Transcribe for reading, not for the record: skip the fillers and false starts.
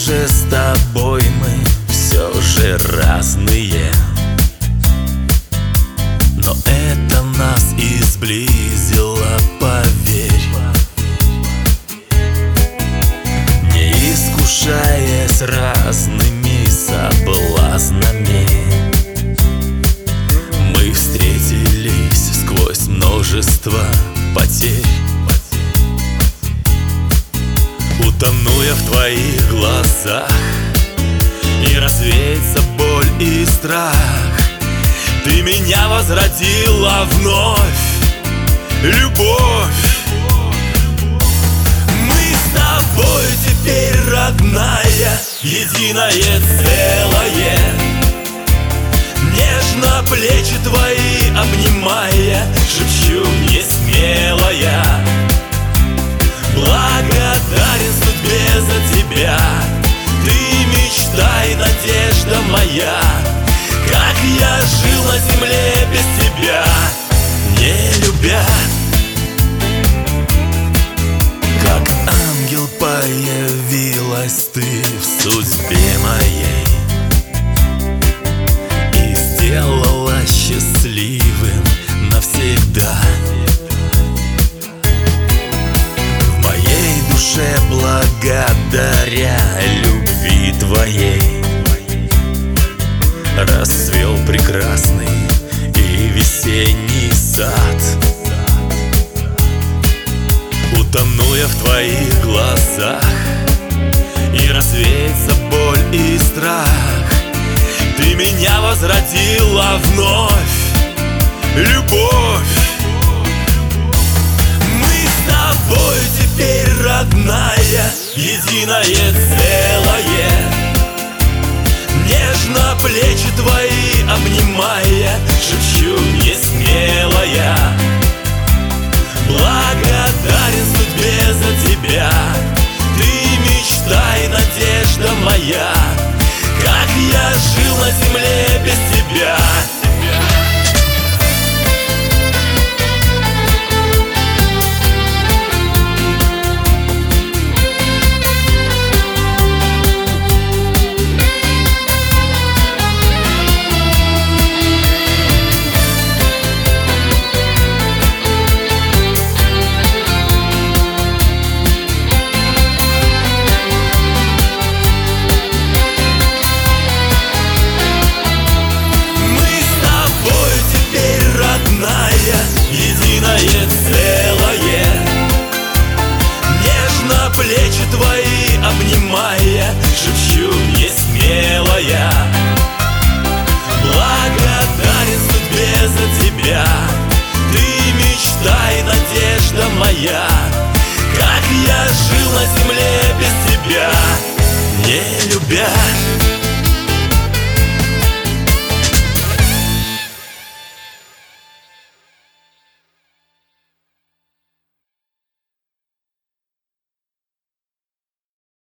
же с тобой мы все же разные, но это нас и сблизило, поверь. Не искушаясь разными соблазнами, мы встретились сквозь множество потерь. Утону я в твоих глазах, и развеется боль и страх. Ты меня возродила вновь, любовь. Мы с тобой теперь родная, единое целое. Нежно плечи твои обнимая, шепчу несмелая: благодарен судьбе за тебя. Ты мечта и надежда моя. Как я жил на земле без тебя, не любя. Как ангел появилась ты в судьбе моей и сделала счастливым навсегда. В моей душе благодаря любви твоей расцвел прекрасный и весенний сад. Утону я в твоих глазах, и развеется боль и страх. Ты меня возродила вновь, любовь. Мы с тобой теперь родная, единое целое. Нежно плечи твои обнимая, шепчу несмелая: благодарен судьбе за тебя. Ты мечта и надежда моя. Как я жил на земле без тебя. Единое целое. Нежно плечи твои обнимая, шепчу несмелая: